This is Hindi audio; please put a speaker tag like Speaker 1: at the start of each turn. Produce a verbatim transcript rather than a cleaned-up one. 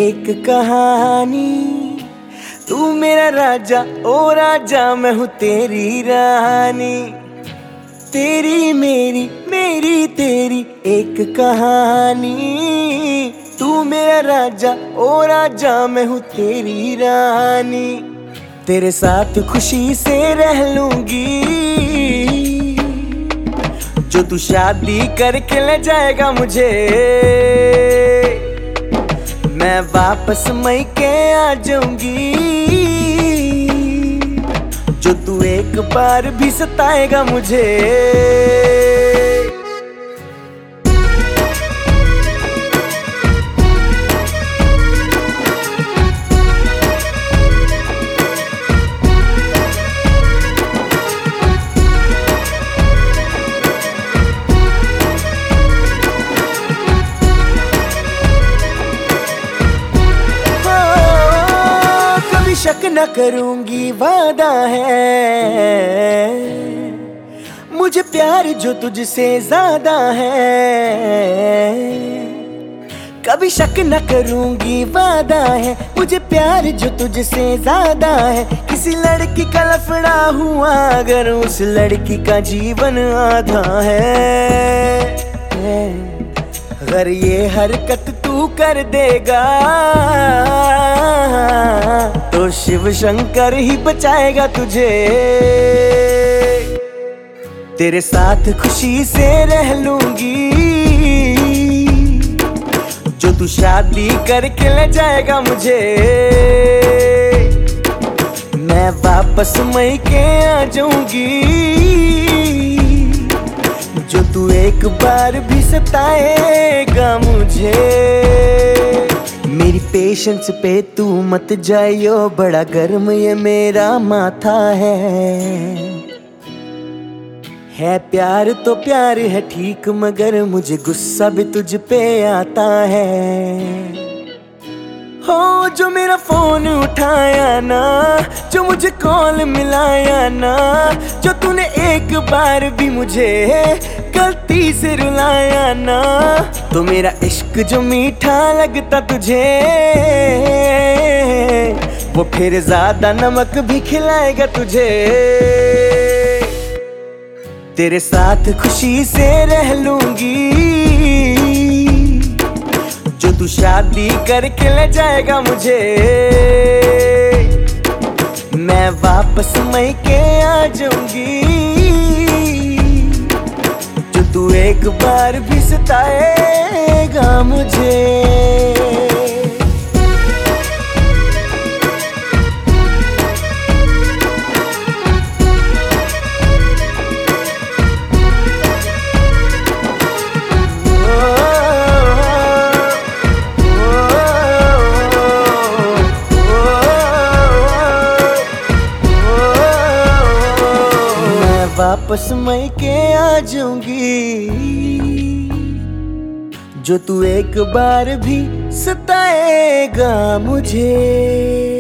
Speaker 1: एक कहानी। तू मेरा राजा ओ राजा, मैं हूँ तेरी रानी। तेरी मेरी मेरी तेरी एक कहानी। तू मेरा राजा ओ राजा, मैं हूँ तेरी रानी। तेरे साथ खुशी से रह लूंगी, जो तू शादी करके ले जाएगा मुझे। मैं वापस मैके आ जाऊंगी, जो तू एक बार भी सताएगा मुझे। शक न करूंगी, वादा है मुझे प्यार जो तुझसे ज्यादा है। कभी शक न करूंगी, वादा है मुझे प्यार जो तुझसे ज्यादा है। किसी लड़की का लफड़ा हुआ अगर उस लड़की का जीवन आधा है। अगर ये हरकत तू कर देगा तो शिव शंकर ही बचाएगा तुझे। तेरे साथ खुशी से रह लूंगी, जो तू शादी करके ले जाएगा मुझे। मैं वापस मैके आ जाऊंगी, जो तू एक बार भी सताएगा मुझे। मेरी पेशेंस पे तू मत जाइयो, बड़ा गर्म ये मेरा माथा है। है प्यार तो प्यार है ठीक, मगर मुझे गुस्सा भी तुझ पे आता है। हो जो मेरा फोन उठाया ना, जो मुझे कॉल मिलाया ना, जो तूने एक बार भी मुझे गलती से रुलाया ना, तो मेरा इश्क जो मीठा लगता तुझे, वो फिर ज्यादा नमक भी खिलाएगा तुझे। तेरे साथ खुशी से रह लूंगी, जो तू शादी करके ले जाएगा मुझे। मैं वापस मैके आ जाऊंगी, जो तू एक बार भी सताएगा मुझे। वापस मैके आ जाऊंगी, जो तू एक बार भी सताएगा मुझे।